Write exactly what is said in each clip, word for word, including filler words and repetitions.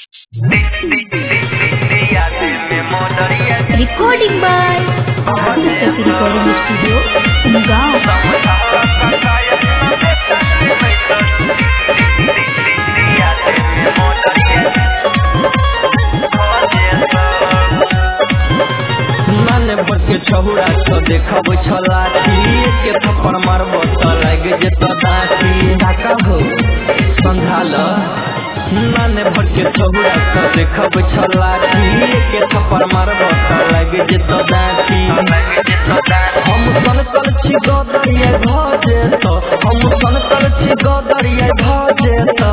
Recording by Aditya Recording Studio, Gurgaon. माने बके छहुरा छ देखब छलाठी के थप्पड़ मारब त लाग जेत दाठी ढाका हो संधाल माने बके छहुरा छ देखब छलाठी के थप्पड़ मारब त लाग जेत दाठी हम सन कल छी गदरिया भजे त हम सन कल छी गदरिया भजे त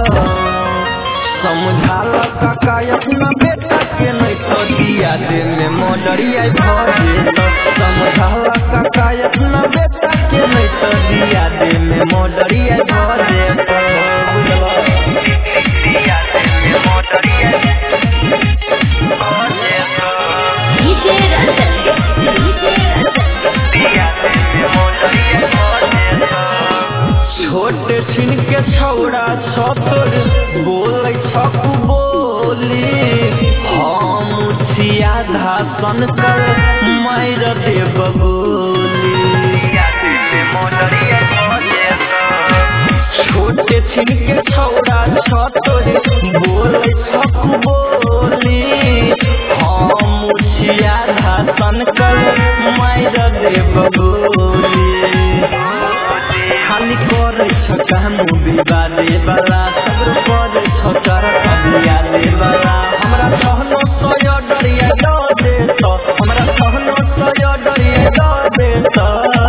समझाल काका अपना बेटा के नहीं तो दिया दे में मोडरिया भजे तो समझाल काका अपना बेटा के नहीं तो दिया दे में मोडरिया भजे तो दिया दे में मोडरिया भजे तो डीजे रतन डीजे रतन दिया दे में मोडरिया भजे तो छोटे छिन के छौड़ा छतोर बोलै छक बोली हम छिया धासन कर मार देव बोली छोटे छिन के छौड़ा छतोर बोलै छक बोली हम छिया धासन कर मार देव बोली खाली करे छ काम विवादे वाला सगर करे छ कर कबिया दे वाला हमरा कहनो सय डरिया द दे त हमरा कहनो सय डरिया द दे त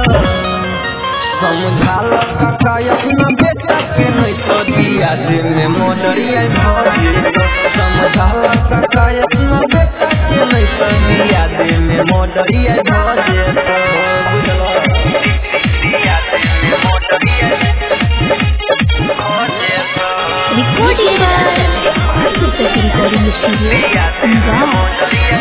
समझाल काका अपना बेटा के नहीं तो दिया दे में मोडरिया भजे त समझाल काका अपना बेटा के नहीं तो दिया दे में मोडरिया भजे त बुझलो Recording by Aditya Recording Studio, Gurgaon.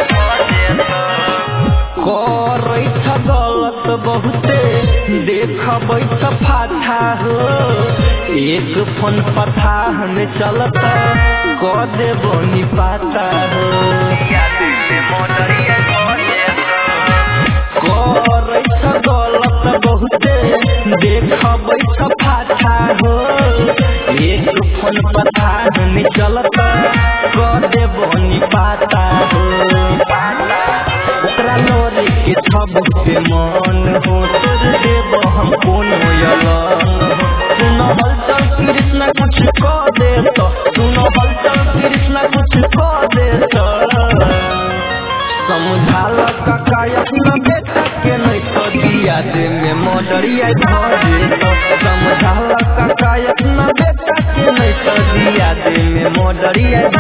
करै छ गलत बहुते देखबै छ फाथा हो एक फोन पथा में चलत क देबो नि पाता हो करै छ गलत बहुते देखबै छ फाथा हो एक फोन पथा में चलत क देबो नि पाता हो ओकरा लोरे के छब पे मन हो तोर देबो हम कोनो यलन सुनो हलचल कृष्ण कुछ क दे तो सुनो हलचल कृष्ण कुछ क दे तो समझाल काका अपना बेटा के नहीं तो दिया दे में मोडरिया भजे तो समझाल काका अपना बेटा के नहीं तो दिया दे में मोडरिया